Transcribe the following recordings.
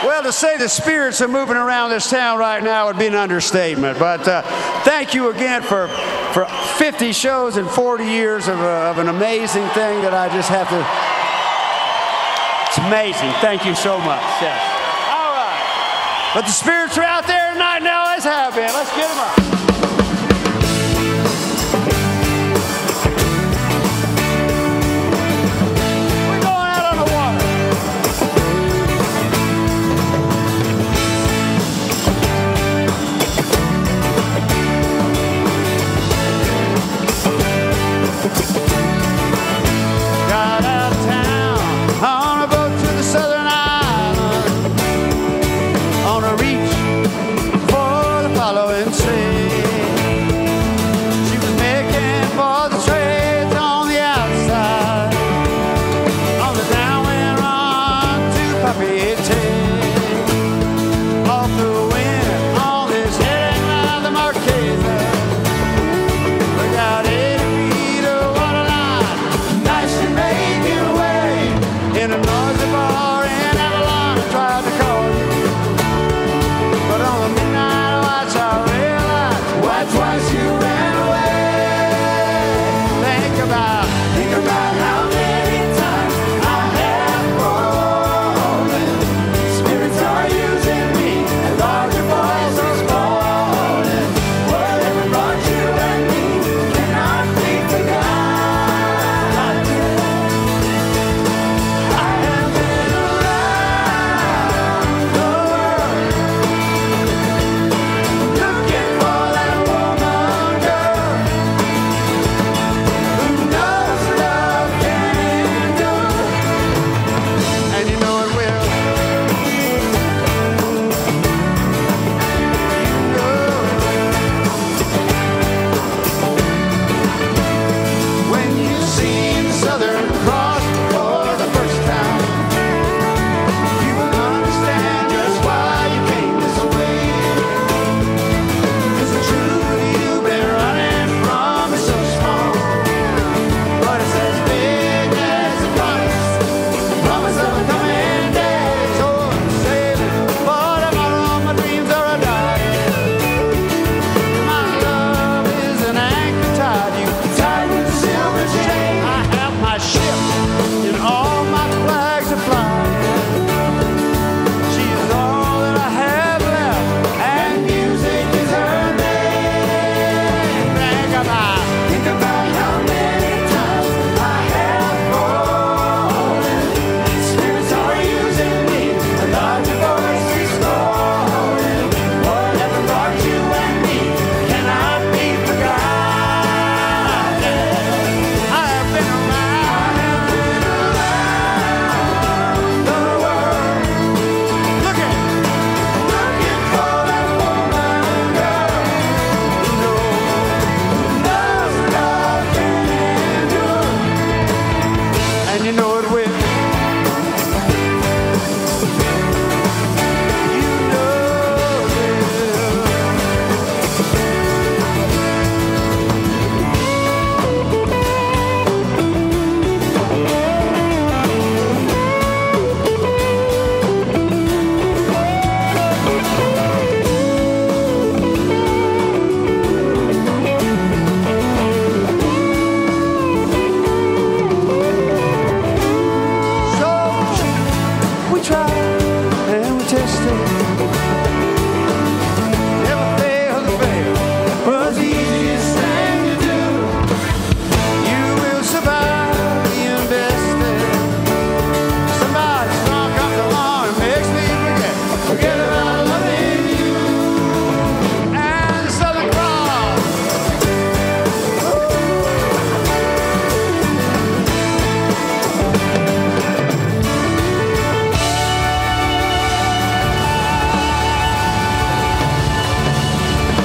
Well, to say the spirits are moving around this town right now would be an understatement. But thank you again for 50 shows and 40 years of an amazing thing that I just have to... It's amazing. Thank you so much. Yes. All right. But the spirits are out there tonight and always have been. Let's get them up.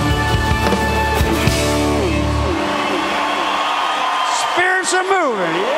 Are moving.